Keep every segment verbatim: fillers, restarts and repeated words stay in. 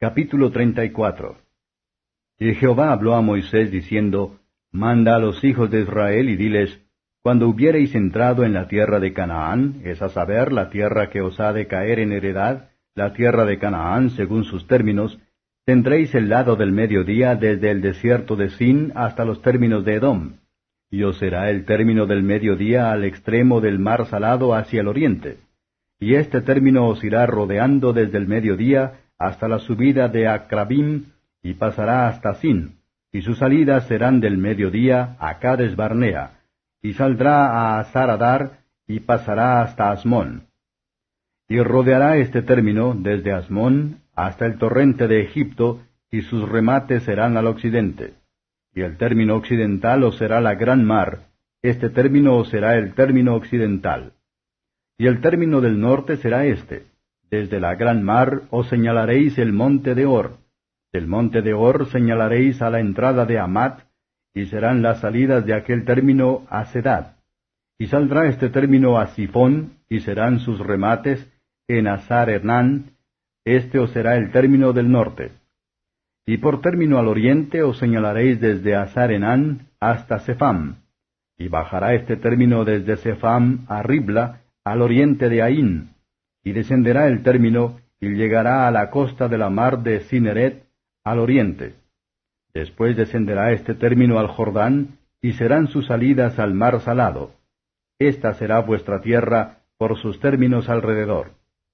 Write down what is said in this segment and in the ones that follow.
Capítulo treinta y cuatro. Y Jehová habló a Moisés diciendo, Manda a los hijos de Israel y diles, Cuando hubiereis entrado en la tierra de Canaán, es a saber, la tierra que os ha de caer en heredad, la tierra de Canaán según sus términos, tendréis el lado del mediodía desde el desierto de Sin hasta los términos de Edom, y os será el término del mediodía al extremo del mar salado hacia el oriente. Y este término os irá rodeando desde el mediodía hasta la subida de Acrabim, y pasará hasta Sin, y sus salidas serán del mediodía a Cades Barnea, y saldrá a Asaradar, y pasará hasta Asmón. Y rodeará este término desde Asmón hasta el torrente de Egipto, y sus remates serán al occidente. Y el término occidental os será la gran mar, este término os será el término occidental. Y el término del norte será este: desde la gran mar os señalaréis el monte de Or, del monte de Or señalaréis a la entrada de Amat, y serán las salidas de aquel término a Sedad. Y saldrá este término a Sifón, y serán sus remates en Asar Hernán, este os será el término del norte. Y por término al oriente os señalaréis desde Asar Enán hasta Sepham, y bajará este término desde Sepham a Ribla, al oriente de Aín, y descenderá el término, y llegará a la costa de la mar de Cineret, al oriente. Después descenderá este término al Jordán, y serán sus salidas al mar salado. Esta será vuestra tierra por sus términos alrededor.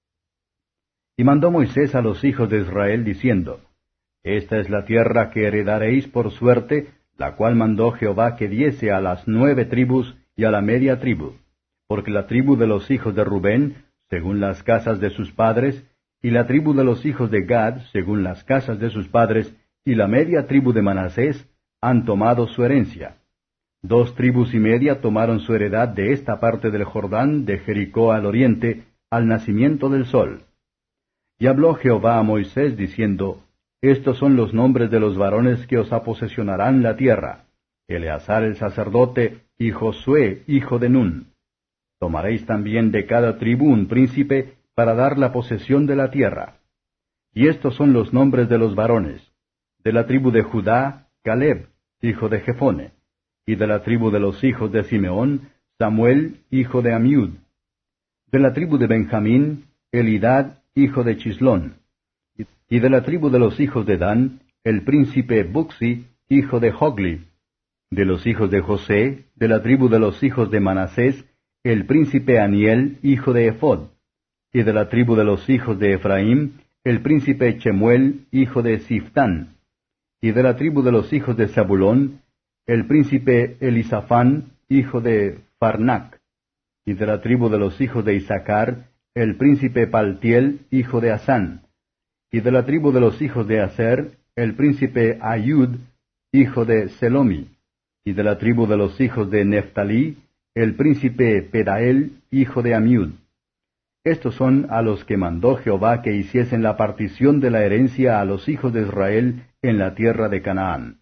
Y mandó Moisés a los hijos de Israel, diciendo, Esta es la tierra que heredaréis por suerte, la cual mandó Jehová que diese a las nueve tribus y a la media tribu, porque la tribu de los hijos de Rubén, según las casas de sus padres, y la tribu de los hijos de Gad, según las casas de sus padres, y la media tribu de Manasés, han tomado su herencia. Dos tribus y media tomaron su heredad de esta parte del Jordán, de Jericó al oriente, al nacimiento del sol. Y habló Jehová a Moisés, diciendo, Estos son los nombres de los varones que os aposesionarán la tierra: Eleazar el sacerdote, y Josué, hijo de Nun. Tomaréis también de cada tribu un príncipe, para dar la posesión de la tierra. Y estos son los nombres de los varones: de la tribu de Judá, Caleb, hijo de Jefone; y de la tribu de los hijos de Simeón, Samuel, hijo de Amiud; de la tribu de Benjamín, Elidad, hijo de Chislón; y de la tribu de los hijos de Dan, el príncipe Buxi, hijo de Jogli; de los hijos de José, de la tribu de los hijos de Manasés, el príncipe Aniel, hijo de Ephod; y de la tribu de los hijos de Efraín, el príncipe Chemuel, hijo de Siftán; y de la tribu de los hijos de Zabulón, el príncipe Elisafán, hijo de Farnac; y de la tribu de los hijos de Isaacar, el príncipe Paltiel, hijo de Asán; y de la tribu de los hijos de Aser, el príncipe Ayud, hijo de Selomi; y de la tribu de los hijos de Neftalí, el príncipe Pedael, hijo de Amiud. Estos son a los que mandó Jehová que hiciesen la partición de la herencia a los hijos de Israel en la tierra de Canaán.